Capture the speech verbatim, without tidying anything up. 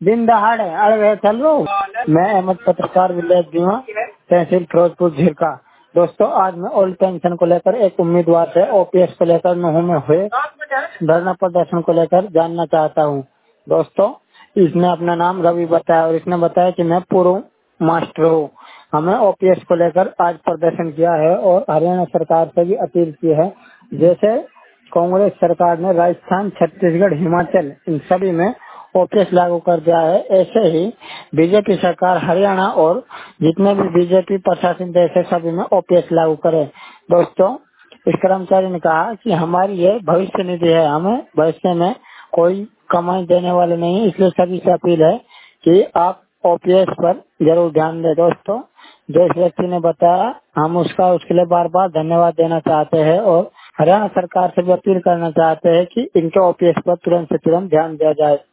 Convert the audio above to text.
दिन दहाड़े अड़ गए चल रो। मैं अहमद पत्रकार विलेज बीमा तहसील फिरोजपुर झिरका। दोस्तों, आज मैं ओल्ड पेंशन को लेकर एक उम्मीदवार से ओपीएस को लेकर नूह में हुए धरना प्रदर्शन को लेकर जानना चाहता हूं। दोस्तों, इसने अपना नाम रवि बताया और इसने बताया कि मैं पूर्व मास्टर हूँ। हमें ओपीएस को लेकर आज प्रदर्शन किया है और हरियाणा सरकार से भी अपील की है। जैसे कांग्रेस सरकार ने राजस्थान, छत्तीसगढ़, हिमाचल इन सभी में ओपीएस लागू कर दिया है, ऐसे ही बीजेपी सरकार हरियाणा और जितने भी बीजेपी प्रशासित देश है सभी में ओपीएस लागू करे। दोस्तों, इस कर्मचारी ने कहा कि हमारी ये भविष्य निधि है, हमें भविष्य में कोई कमाई देने वाले नहीं, इसलिए सभी से अपील है कि आप ओपीएस पर जरूर ध्यान दें। दोस्तों, जो इस व्यक्ति ने बताया, हम उसका उसके लिए बार बार धन्यवाद देना चाहते हैं और हरियाणा सरकार से भी अपील करना चाहते हैं कि इनके ओपीएस पर तुरंत से तुरंत ध्यान दिया जाए।